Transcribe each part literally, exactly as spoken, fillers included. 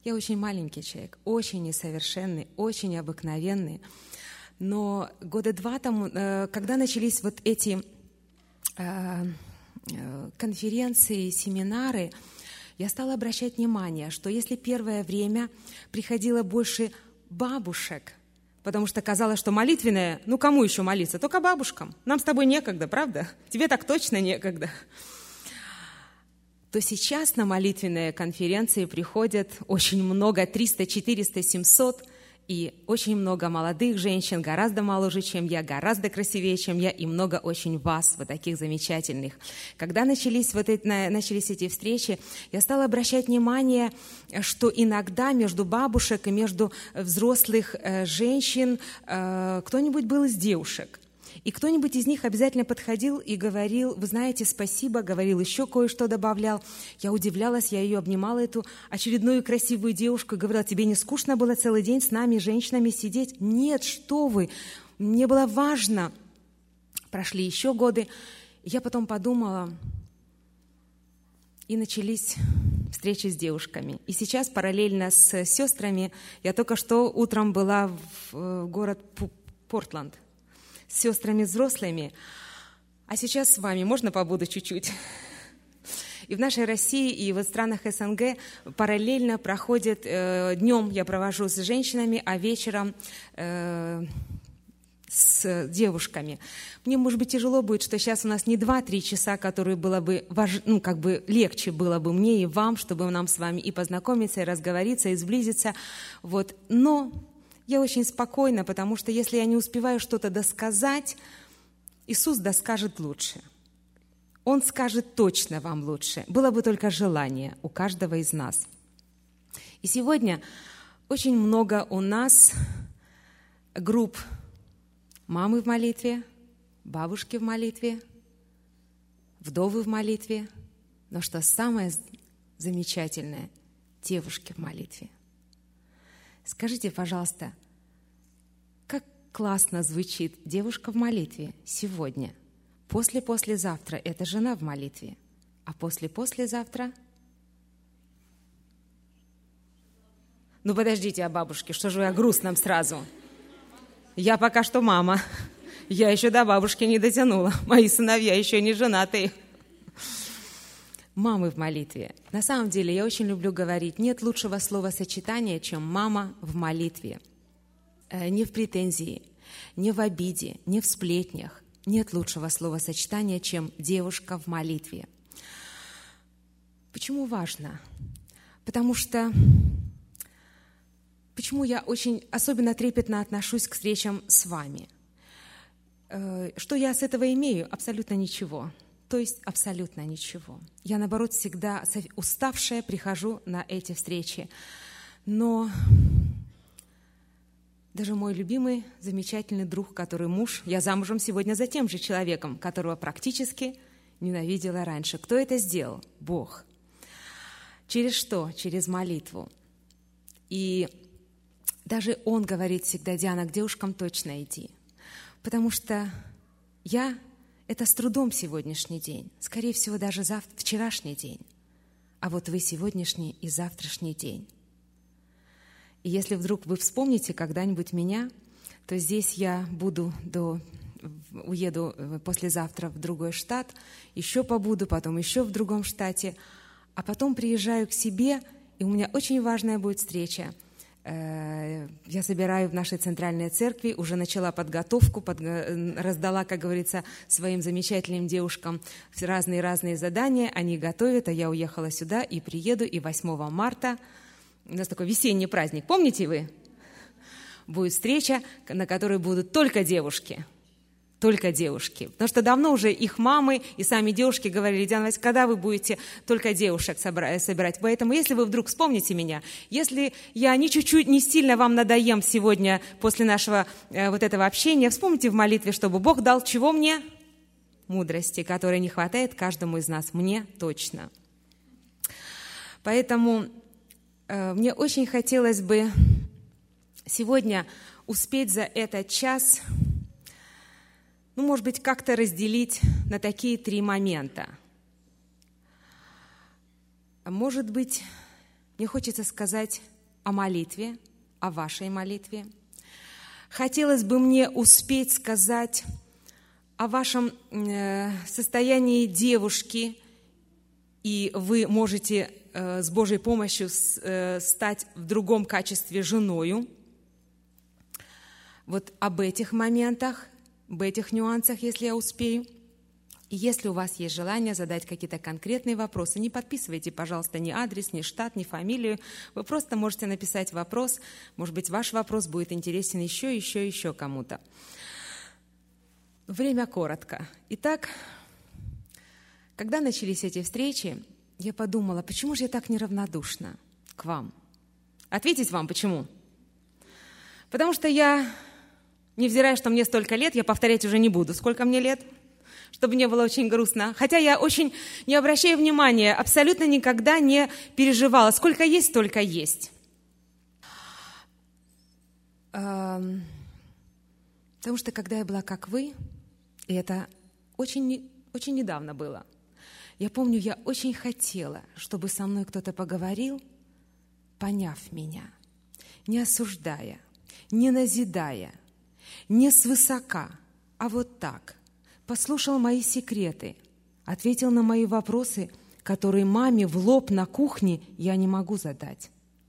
Я очень маленький человек, очень несовершенный, очень обыкновенный. Но года два тому, когда начались вот эти конференции, семинары, я стала обращать внимание, что если первое время приходило больше бабушек, потому что казалось, что молитвенное, ну кому еще молиться? Только бабушкам. Нам с тобой некогда, правда? Тебе так точно некогда. То сейчас на молитвенные конференции приходят очень много, триста, четыреста, семьсот, и очень много молодых женщин, гораздо моложе, чем я, гораздо красивее, чем я, и много очень вас, вот таких замечательных. Когда начались, вот эти, начались эти встречи, я стала обращать внимание, что иногда между бабушек и между взрослых женщин кто-нибудь был из девушек. И кто-нибудь из них обязательно подходил и говорил: вы знаете, спасибо, говорил еще кое-что, добавлял. Я удивлялась, я ее обнимала, эту очередную красивую девушку, и говорила: тебе не скучно было целый день с нами, женщинами, сидеть? Нет, что вы, мне было важно. Прошли еще годы, я потом подумала, и начались встречи с девушками. И сейчас параллельно с сестрами, я только что утром была в город Портленд, с сестрами взрослыми, а сейчас с вами. Можно побуду чуть-чуть? И в нашей России, и в странах СНГ параллельно проходит, э, днем я провожу с женщинами, а вечером э, с девушками. Мне, может быть, тяжело будет, что сейчас у нас не два-три часа, которые было бы, важ... ну, как бы легче было бы мне и вам, чтобы нам с вами и познакомиться, и разговориться, и сблизиться. Вот. Но я очень спокойна, потому что если я не успеваю что-то досказать, Иисус доскажет лучше. Он скажет точно вам лучше. Было бы только желание у каждого из нас. И сегодня очень много у нас групп: мамы в молитве, бабушки в молитве, вдовы в молитве. Но что самое замечательное – девушки в молитве. Скажите, пожалуйста, как классно звучит девушка в молитве сегодня. После-послезавтра – это жена в молитве, а после-послезавтра… Ну, подождите, а бабушки, что же вы о грустном сразу? Я пока что мама, я еще до бабушки не дотянула, мои сыновья еще не женатые. Мамы в молитве. На самом деле, я очень люблю говорить, нет лучшего словосочетания, чем «мама в молитве». Не в претензии, не в обиде, не в сплетнях. Нет лучшего словосочетания, чем «девушка в молитве». Почему важно? Потому что… Почему я очень особенно трепетно отношусь к встречам с вами? Что я с этого имею? Абсолютно ничего. То есть абсолютно ничего. Я, наоборот, всегда уставшая прихожу на эти встречи. Но даже мой любимый, замечательный друг, который муж, я замужем сегодня за тем же человеком, которого практически ненавидела раньше. Кто это сделал? Бог. Через что? Через молитву. И даже он говорит всегда: Диана, к девушкам точно иди. Потому что я… Это с трудом сегодняшний день, скорее всего, даже завтра, вчерашний день. А вот вы сегодняшний и завтрашний день. И если вдруг вы вспомните когда-нибудь меня, то здесь я буду до… уеду послезавтра в другой штат, еще побуду, потом еще в другом штате, а потом приезжаю к себе, и у меня очень важная будет встреча. Я собираю в нашей центральной церкви, уже начала подготовку, под, раздала, как говорится, своим замечательным девушкам разные-разные задания, они готовят, а я уехала сюда и приеду, и восьмого марта, у нас такой весенний праздник, помните вы? Будет встреча, на которой будут только девушки. Только девушки. Потому что давно уже их мамы и сами девушки говорили: Диана Васильевна, когда вы будете только девушек собирать? Поэтому, если вы вдруг вспомните меня, если я не чуть-чуть, не сильно вам надоем сегодня после нашего э, вот этого общения, вспомните в молитве, чтобы Бог дал чего мне? Мудрости, которой не хватает каждому из нас. Мне точно. Поэтому э, мне очень хотелось бы сегодня успеть за этот час… Ну, может быть, как-то разделить на такие три момента. Может быть, мне хочется сказать о молитве, о вашей молитве. Хотелось бы мне успеть сказать о вашем состоянии девушки, и вы можете с Божьей помощью стать в другом качестве женою. Вот об этих моментах, об этих нюансах, если я успею. И если у вас есть желание задать какие-то конкретные вопросы, не подписывайте, пожалуйста, ни адрес, ни штат, ни фамилию. Вы просто можете написать вопрос. Может быть, ваш вопрос будет интересен еще, еще, еще кому-то. Время коротко. Итак, когда начались эти встречи, я подумала, почему же я так неравнодушна к вам? Ответить вам почему? Потому что я, невзирая, что мне столько лет, я повторять уже не буду. Сколько мне лет? Чтобы не было очень грустно. Хотя я очень не обращаю внимания, абсолютно никогда не переживала. Сколько есть, столько есть. Потому что когда я была как вы, и это очень, очень недавно было, я помню, я очень хотела, чтобы со мной кто-то поговорил, поняв меня, не осуждая, не назидая, не свысока, а вот так. Послушал мои секреты, ответил на мои вопросы, которые маме в лоб на кухне я не могу задать.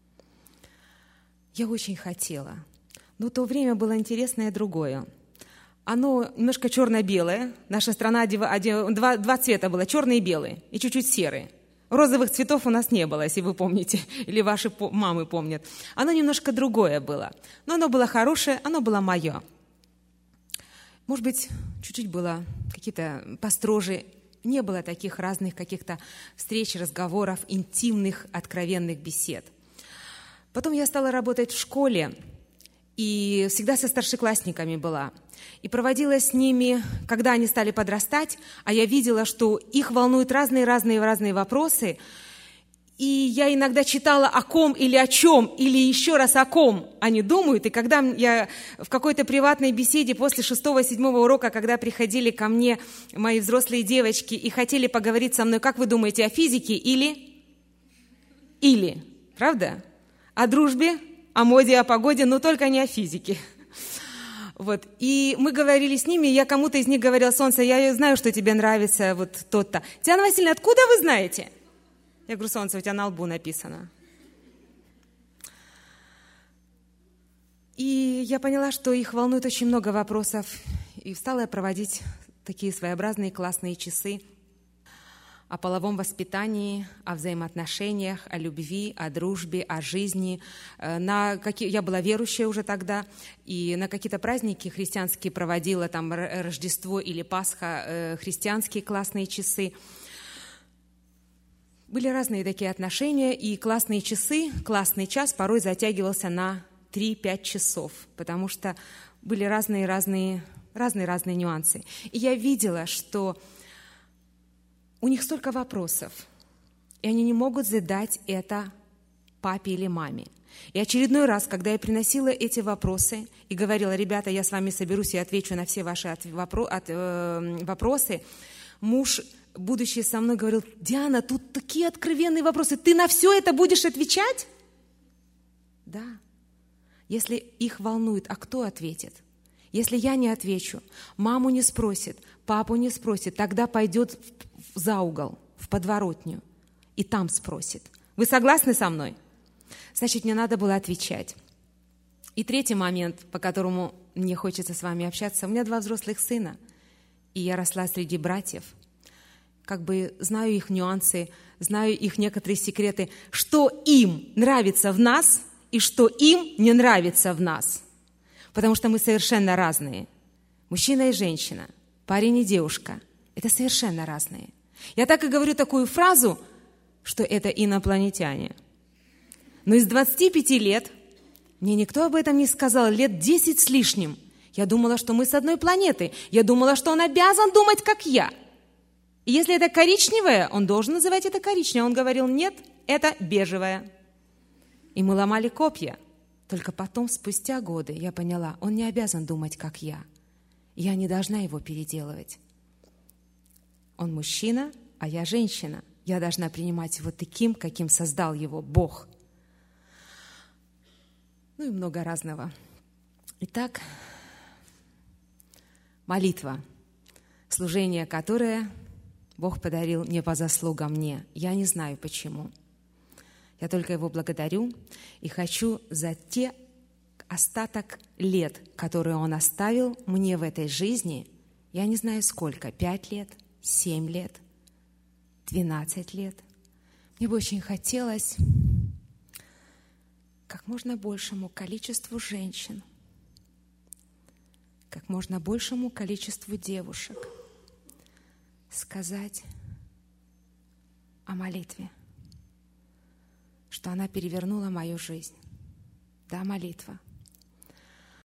Я очень хотела, но то время было интересное другое. Оно немножко черно-белое. Наша страна, одев... Одев... Два, два цвета было, черный и белый, и чуть-чуть серый. Розовых цветов у нас не было, если вы помните, или ваши мамы помнят. Оно немножко другое было, но оно было хорошее, оно было мое. Может быть, чуть-чуть было какие-то построже. Не было таких разных каких-то встреч, разговоров, интимных, откровенных бесед. Потом я стала работать в школе, и всегда со старшеклассниками была. И проводила с ними, когда они стали подрастать, а я видела, что их волнуют разные-разные-разные вопросы. И я иногда читала, о ком или о чем, или еще раз о ком они думают. И когда я в какой-то приватной беседе после шестого-седьмого урока, когда приходили ко мне мои взрослые девочки и хотели поговорить со мной, как вы думаете, о физике или? Или, правда? О дружбе, о моде, о погоде, но только не о физике. Вот. И мы говорили с ними, я кому-то из них говорила: «Солнце, я знаю, что тебе нравится вот тот-то». «Диана Васильевна, откуда вы знаете?» Я говорю: «Солнце, у тебя на лбу написано». И я поняла, что их волнует очень много вопросов. И стала я проводить такие своеобразные классные часы о половом воспитании, о взаимоотношениях, о любви, о дружбе, о жизни. На какие... Я была верующая уже тогда, и на какие-то праздники христианские проводила, там Рождество или Пасха, христианские классные часы. Были разные такие отношения, и классные часы, классный час порой затягивался на три-пять часов, потому что были разные-разные, разные-разные нюансы. И я видела, что у них столько вопросов, и они не могут задать это папе или маме. И очередной раз, когда я приносила эти вопросы и говорила: «Ребята, я с вами соберусь и отвечу на все ваши вопросы», муж, будущий со мной, говорил: «Диана, тут такие откровенные вопросы, ты на все это будешь отвечать?» Да. Если их волнует, а кто ответит? Если я не отвечу, маму не спросит, папу не спросит, тогда пойдет за угол, в подворотню, и там спросит. Вы согласны со мной? Значит, мне надо было отвечать. И третий момент, по которому мне хочется с вами общаться. У меня два взрослых сына, и я росла среди братьев. Как бы знаю их нюансы, знаю их некоторые секреты, что им нравится в нас и что им не нравится в нас. Потому что мы совершенно разные. Мужчина и женщина, парень и девушка – это совершенно разные. Я так и говорю такую фразу, что это инопланетяне. Но из двадцати пяти лет мне никто об этом не сказал, лет десять с лишним. Я думала, что мы с одной планеты. Я думала, что он обязан думать, как я. И если это коричневое, он должен называть это коричневое. Он говорил: нет, это бежевое. И мы ломали копья. Только потом, спустя годы, я поняла, он не обязан думать, как я. Я не должна его переделывать. Он мужчина, а я женщина. Я должна принимать его таким, каким создал его Бог. ну и много разного. Итак, молитва, служение, которое Бог подарил не по заслугам мне. Я не знаю почему. Я только Его благодарю и хочу за те остаток лет, которые Он оставил мне в этой жизни, я не знаю сколько, пять лет, семь лет, двенадцать лет. Мне бы очень хотелось как можно большему количеству женщин, как можно большему количеству девушек сказать о молитве, что она перевернула мою жизнь. Да, молитва.